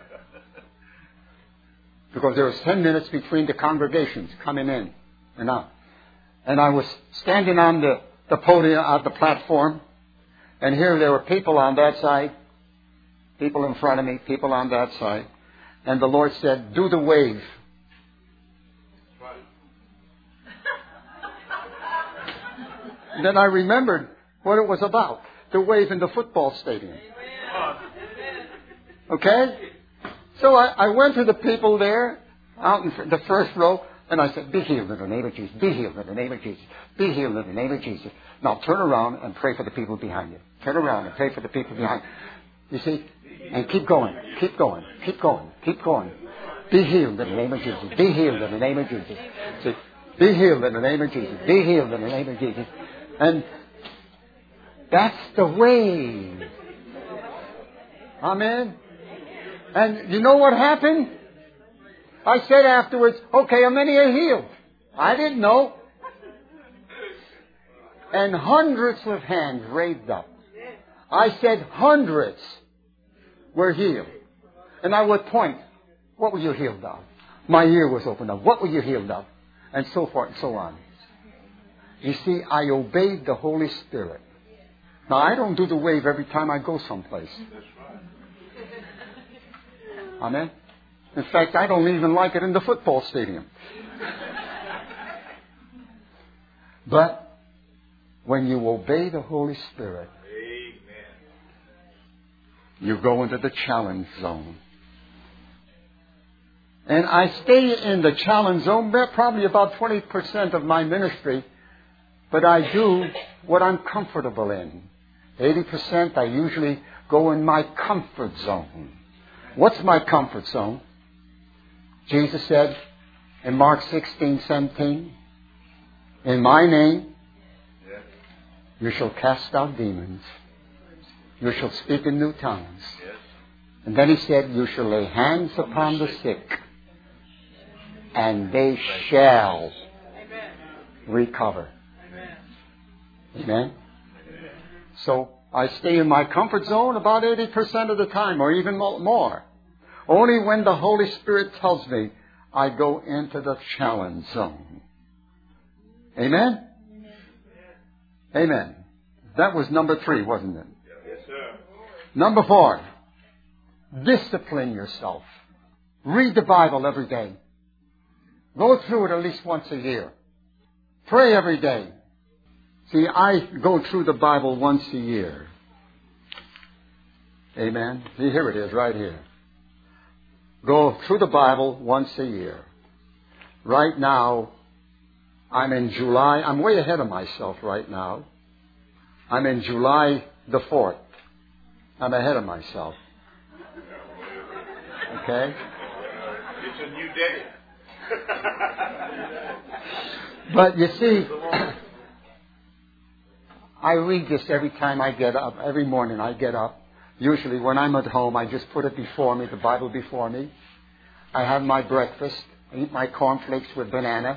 S5: Because there was ten minutes between the congregations coming in and out. And I was standing on the, the podium, on the platform, and here there were people on that side, people in front of me, people on that side. And the Lord said, do the wave. Then I remembered what it was about. The wave in the football stadium. Okay? So I, I went to the people there, out in the first row, and I said, be healed in the name of Jesus. Be healed in the name of Jesus. Be healed in the name of Jesus. Now turn around and pray for the people behind you. Turn around and pray for the people behind you. You see? And keep going. Keep going. Keep going. Keep going. Be healed in the name of Jesus. Be healed in the name of Jesus. See? Be healed in the name of Jesus. Be healed in the name of Jesus. And that's the way. Amen. And you know what happened? I said afterwards, okay, how many are healed? I didn't know. And hundreds of hands raised up. I said hundreds were healed. And I would point, what were you healed of? My ear was opened up. What were you healed of? And so forth and so on. You see, I obeyed the Holy Spirit. Now, I don't do the wave every time I go someplace. Amen? In fact, I don't even like it in the football stadium. But when you obey the Holy Spirit, you go into the challenge zone. And I stay in the challenge zone probably about twenty percent of my ministry, but I do what I'm comfortable in. eighty percent I usually go in my comfort zone. What's my comfort zone? Jesus said in Mark sixteen seventeen, in my name you shall cast out demons. You shall speak in new tongues. And then he said, you shall lay hands upon the sick, and they shall recover. Amen? So I stay in my comfort zone about eighty percent of the time, or even more. Only when the Holy Spirit tells me, I go into the challenge zone. Amen? Amen. That was number three, wasn't it?
S3: Yes, sir.
S5: Number four, discipline yourself. Read the Bible every day. Go through it at least once a year. Pray every day. See, I go through the Bible once a year. Amen. See, here it is, right here. Go through the Bible once a year. Right now, I'm in July. I'm way ahead of myself right now. I'm in July the fourth. I'm ahead of myself. Okay?
S3: It's a new day.
S5: But you see, I read this every time I get up. Every morning I get up. Usually when I'm at home, I just put it before me, the Bible before me. I have my breakfast. I eat my cornflakes with banana.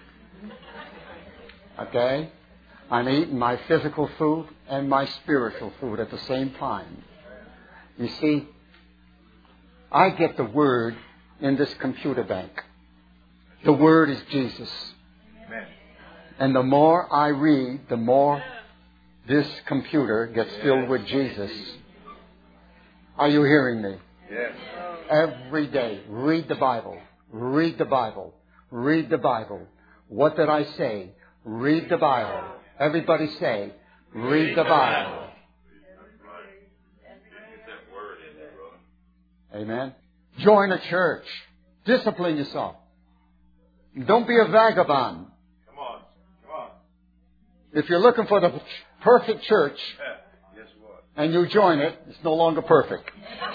S5: Okay? I'm eating my physical food and my spiritual food at the same time. You see, I get the Word in this computer bank. The Word is Jesus.
S3: Amen.
S5: And the more I read, the more this computer gets filled with Jesus. Are you hearing me?
S3: Yes.
S5: Every day, read the Bible. Read the Bible. Read the Bible. What did I say? Read the Bible. Everybody say, read the Bible. Amen. Join a church. Discipline yourself. Don't be a vagabond.
S3: Come on. Come on.
S5: If you're looking for the perfect church
S3: Guess what?
S5: and you join it, it's no longer perfect.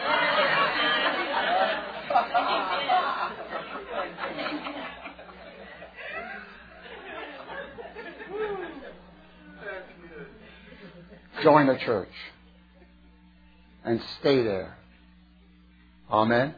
S5: Join a church and stay there. Amen.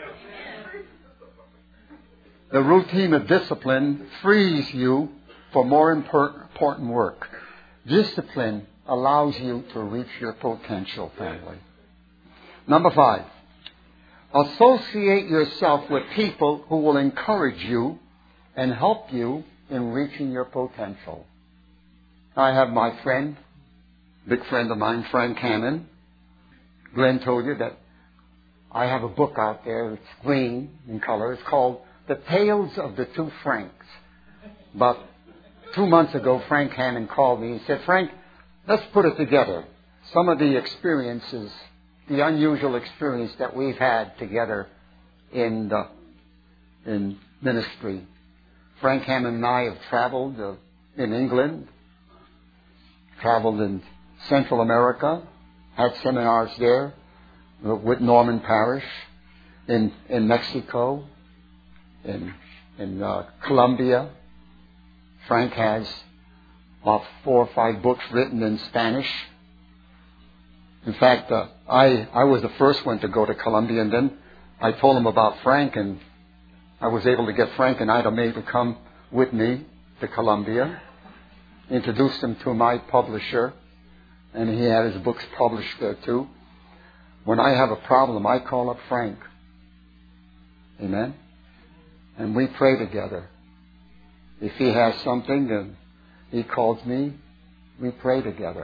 S5: The routine of discipline frees you for more important work. Discipline allows you to reach your potential, family. Number five, associate yourself with people who will encourage you and help you in reaching your potential. I have my friend, big friend of mine, Frank Hannon. Glenn told you that I have a book out there. It's green in color. It's called The Tales of the Two Franks. About two months ago, Frank Hammond called me. He said, Frank, let's put it together. Some of the experiences, the unusual experience that we've had together in the, in ministry. Frank Hammond and I have traveled uh, in England, traveled in Central America, had seminars there uh, with Norman Parrish, in in Mexico, in in uh, Colombia. Frank has about four or five books written in Spanish. In fact, uh, I I was the first one to go to Colombia, and then I told him about Frank, and I was able to get Frank and Ida May to come with me to Colombia, introduced him to my publisher, and he had his books published there too. When I have a problem, I call up Frank. Amen? And we pray together. If he has something and he calls me, we pray together.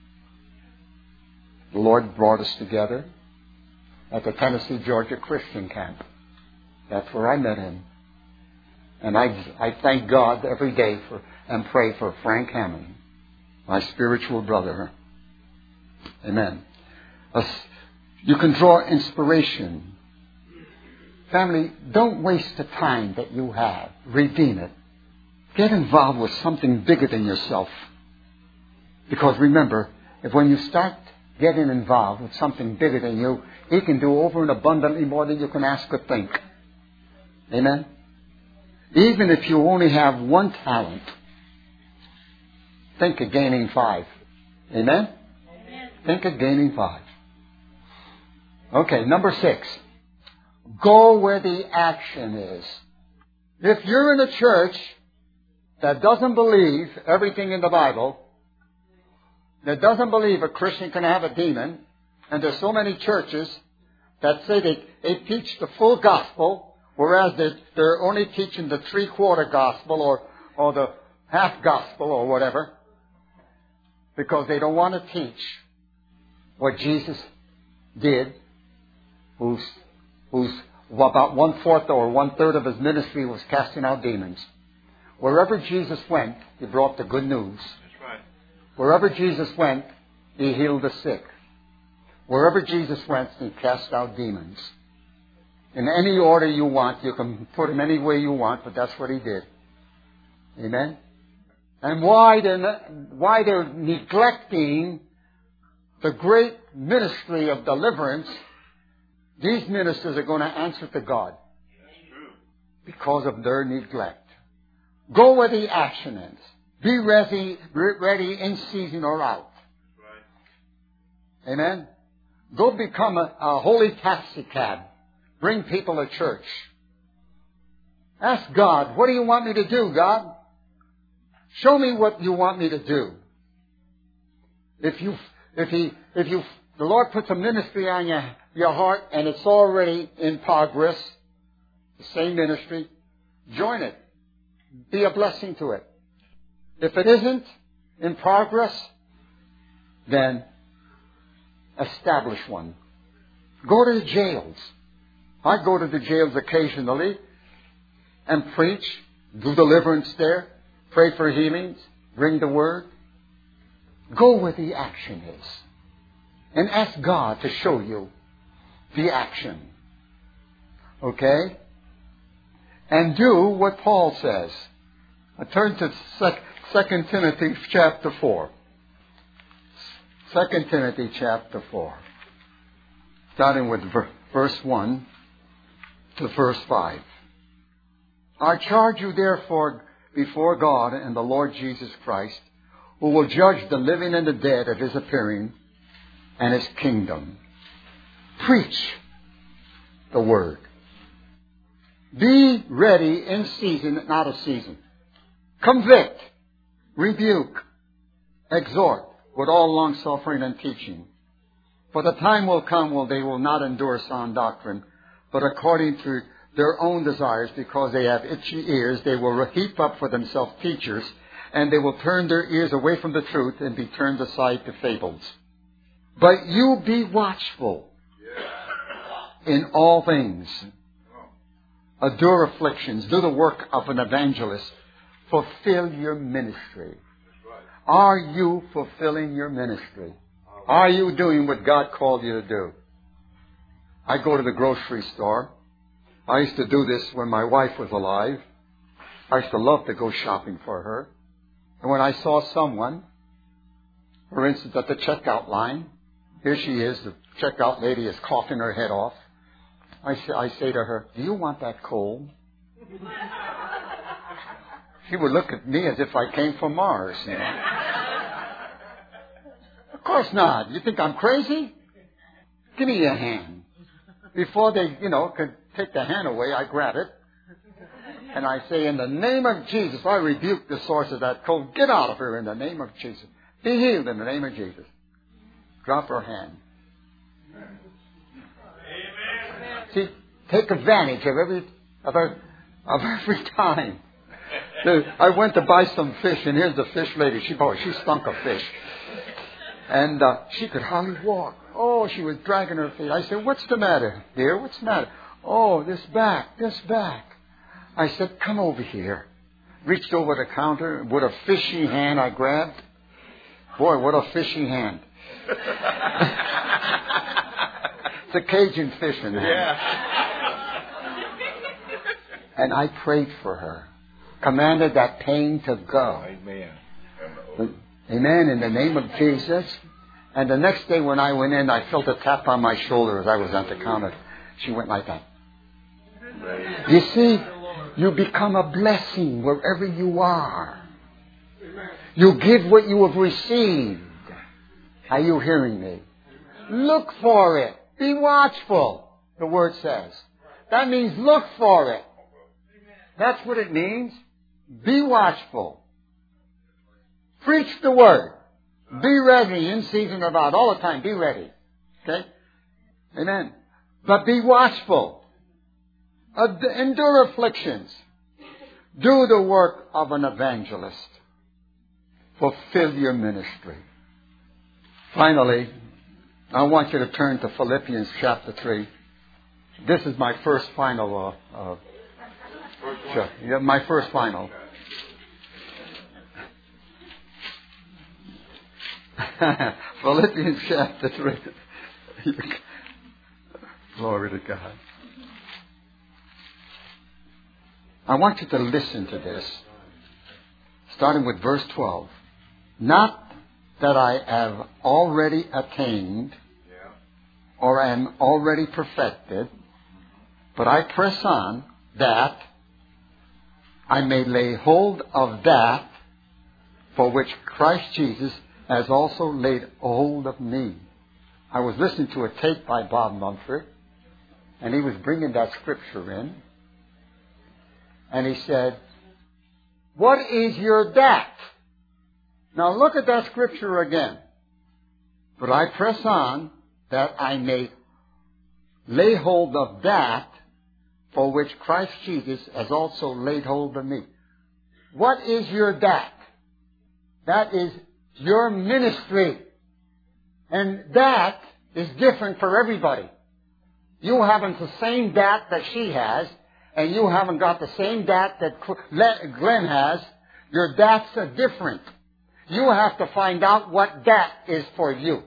S5: The Lord brought us together at the Tennessee, Georgia Christian Camp. That's where I met him. And I, I thank God every day for and pray for Frank Hammond, my spiritual brother. Amen. Uh, you can draw inspiration. Family, don't waste the time that you have. Redeem it. Get involved with something bigger than yourself. Because remember, if when you start getting involved with something bigger than you, He can do over and abundantly more than you can ask or think. Amen? Even if you only have one talent, think of gaining five. Amen? Amen. Think of gaining five. Okay, number six. Go where the action is. If you're in a church that doesn't believe everything in the Bible, that doesn't believe a Christian can have a demon, and there's so many churches that say they, they teach the full gospel, whereas they, they're only teaching the three-quarter gospel or, or the half gospel or whatever, because they don't want to teach what Jesus did, who's, who's about one-fourth or one-third of His ministry was casting out demons. Wherever Jesus went, He brought the good news.
S3: That's right.
S5: Wherever Jesus went, He healed the sick. Wherever Jesus went, He cast out demons. In any order you want, you can put Him any way you want, but that's what He did. Amen? And why they're, why they're neglecting the great ministry of deliverance, these ministers are going to answer to God.
S3: That's true.
S5: Because of their neglect. Go where the action is. Be ready, ready in season or out.
S3: Right.
S5: Amen? Go become a, a holy taxi cab. Bring people to church. Ask God, what do you want me to do, God? Show me what you want me to do. If you, if he, if you, the Lord puts a ministry on your, your heart and it's already in progress, the same ministry, join it. Be a blessing to it. If it isn't in progress, then establish one. Go to the jails. I go to the jails occasionally and preach, do deliverance there, pray for healings, bring the word. Go where the action is. And ask God to show you the action. Okay? And do what Paul says. I turn to Second Timothy chapter four. Second Timothy chapter four. Starting with verse one to verse five. I charge you therefore before God and the Lord Jesus Christ, who will judge the living and the dead at His appearing and His kingdom. Preach the word. Be ready in season and out of season. Convict, rebuke, exhort with all long-suffering and teaching. For the time will come when they will not endure sound doctrine, but according to their own desires, because they have itchy ears, they will heap up for themselves teachers, and they will turn their ears away from the truth and be turned aside to fables. But you be watchful. in all things. Endure afflictions. Do the work of an evangelist. Fulfill your ministry. Are you fulfilling your ministry? Are you doing what God called you to do? I go to the grocery store. I used to do this when my wife was alive. I used to love to go shopping for her. And when I saw someone, for instance, at the checkout line, here she is, the checkout lady is coughing her head off. I say, I say to her, do you want that cold? She would look at me as if I came from Mars. You know? Of course not. You think I'm crazy? Give me your hand. Before they, you know, could take the hand away, I grab it. And I say, in the name of Jesus, I rebuke the source of that cold. Get out of her in the name of Jesus. Be healed in the name of Jesus. Drop her hand. Amen. See, take advantage of every of, her, of every time. I went to buy some fish, and here's the fish lady. She, boy, she stunk of fish. And uh, she could hardly walk. Oh, she was dragging her feet. I said, what's the matter, dear? What's the matter? Oh, this back, this back. I said, come over here. Reached over the counter. With a fishy hand I grabbed. Boy, what a fishy hand. It's a Cajun fishing hand. Yeah. And I prayed for her. Commanded that pain to go.
S1: Amen.
S5: Amen. In the name of Jesus. And the next day when I went in, I felt a tap on my shoulder as I was at the counter. She went like that. You see, you become a blessing wherever you are. You give what you have received. Are you hearing me? Look for it. Be watchful, the Word says. That means look for it. That's what it means. Be watchful. Preach the Word. Be ready in season or out. All the time, be ready. Okay? Amen. But be watchful. Endure afflictions. Do the work of an evangelist. Fulfill your ministry. Finally, I want you to turn to Philippians chapter three. This is my first final. Uh, uh, sure, yeah, my first final. Philippians chapter three. Glory to God. I want you to listen to this. Starting with verse twelve. Not that I have already attained or am already perfected, but I press on that I may lay hold of that for which Christ Jesus has also laid hold of me. I was listening to a tape by Bob Mumford, and he was bringing that scripture in. And he said, what is your that? Now look at that scripture again. But I press on that I may lay hold of that for which Christ Jesus has also laid hold of me. What is your that? That is your ministry. And that is different for everybody. You haven't the same that that she has, and you haven't got the same dat that Glenn has. Your dats are different. You have to find out what dat is for you.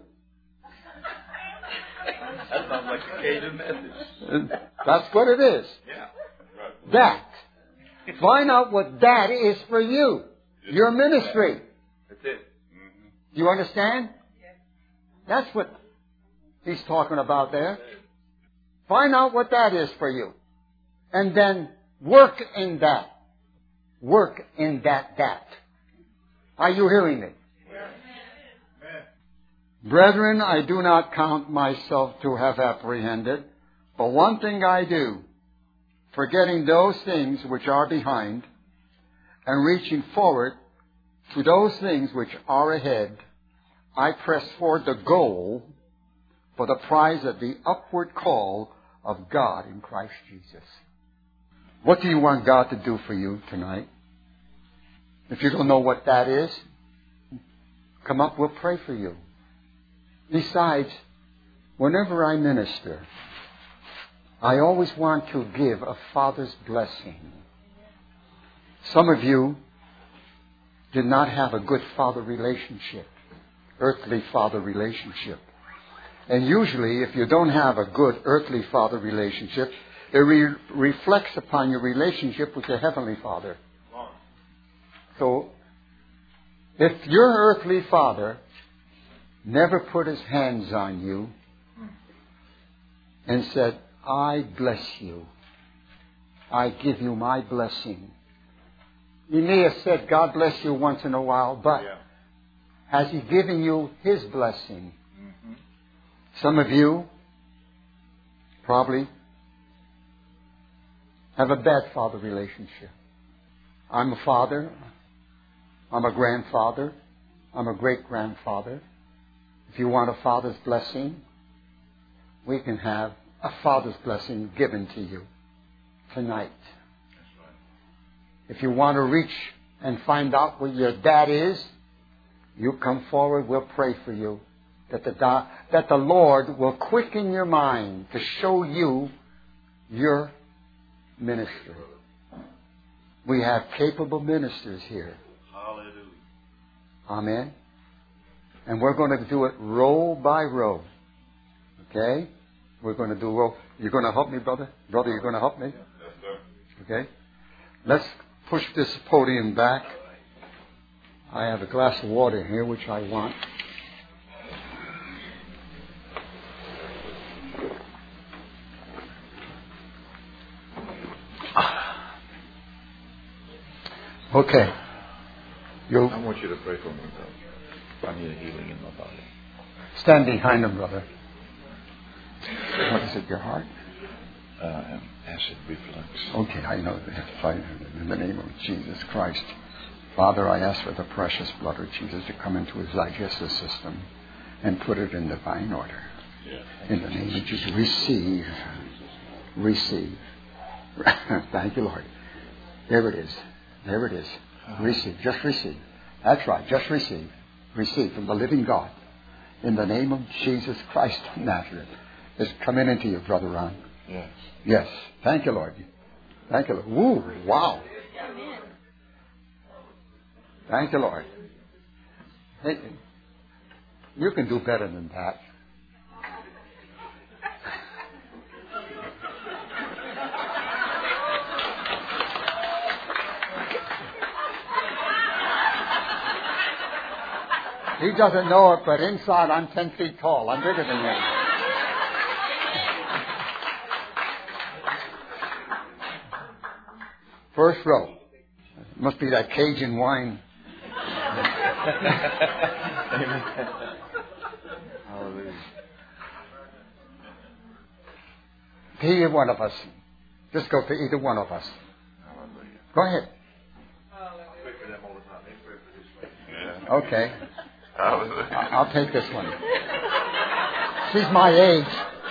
S3: That sounds like a Cajun message.
S5: That's what it is.
S3: Yeah.
S5: Dat. Find out what that is for you. Your ministry.
S3: That's it. Mm-hmm.
S5: You understand? That's what he's talking about there. Find out what that is for you. And then work in that. Work in that that. Are you hearing me? Brethren, I do not count myself to have apprehended, but one thing I do, forgetting those things which are behind, and reaching forward to those things which are ahead, I press forward the goal for the prize of the upward call of God in Christ Jesus. What do you want God to do for you tonight? If you don't know what that is, come up, we'll pray for you. Besides, whenever I minister, I always want to give a father's blessing. Some of you did not have a good father relationship, earthly father relationship. And usually, if you don't have a good earthly father relationship, it re- reflects upon your relationship with your heavenly Father. So, if your earthly father never put his hands on you and said, I bless you, I give you my blessing. He may have said, God bless you once in a while, but yeah. Has he given you his blessing? Mm-hmm. Some of you probably have a bad father relationship. I'm a father. I'm a grandfather. I'm a great-grandfather. If you want a father's blessing, we can have a father's blessing given to you tonight. If you want to reach and find out where your dad is, you come forward, we'll pray for you. That the, that the Lord will quicken your mind to show you your ministry. We have capable ministers here.
S3: Hallelujah.
S5: Amen. And we're going to do it row by row. Okay? We're going to do row. You're going to help me, brother? Brother, you're going to help me?
S3: Yes, sir.
S5: Okay? Let's push this podium back. I have a glass of water here, which I want. Okay. You
S3: I want you to pray for me, brother. I need a healing in my body.
S5: Stand behind him, brother. What is it, your heart?
S3: Uh, acid reflux.
S5: Okay, I know that. Fight in the name of Jesus Christ. Father, I ask for the precious blood of Jesus to come into his digestive system and put it in divine order. Yeah. In the name of Jesus. Receive. Receive. Thank you, Lord. There it is. There it is. Receive. Just receive. That's right. Just receive. Receive from the living God. In the name of Jesus Christ of Nazareth. It's coming into you, Brother Ron.
S3: Yes.
S5: Yes. Thank you, Lord. Thank you, Lord. Woo. Wow. Thank you, Lord. Hey, you can do better than that. He doesn't know it, but inside I'm ten feet tall. I'm bigger than him. First row. Must be that Cajun wine.
S3: Hallelujah.
S5: To either one of us. Just go to either one of us.
S3: Hallelujah.
S5: Go ahead.
S3: Pray for them all the time. They pray for this one. Yeah.
S5: Okay.
S3: Hallelujah.
S5: I'll take this one. She's my age.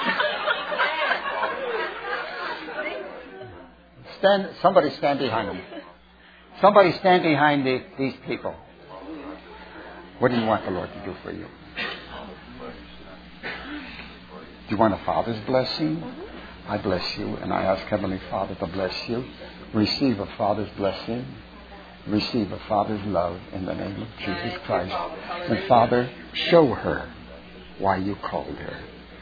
S5: Stand. Somebody stand behind them. Somebody stand behind the, these people. What do you want the Lord to do for you? Do you want a Father's blessing? I bless you, and I ask Heavenly Father to bless you. Receive a Father's blessing. Receive a Father's love in the name of Jesus Christ. And Father, show her why you called her.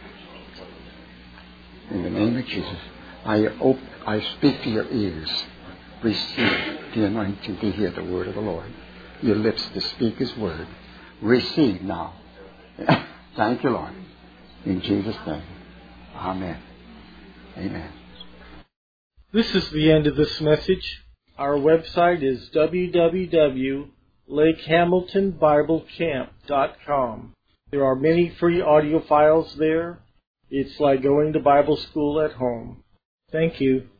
S5: In the name of Jesus, I op- I speak to your ears. Receive the anointing to hear the word of the Lord. Your lips to speak his word. Receive now. Thank you, Lord. In Jesus' name. Amen. Amen.
S2: This is the end of this message. Our website is w w w dot lake hamilton bible camp dot com. There are many free audio files there. It's like going to Bible school at home. Thank you.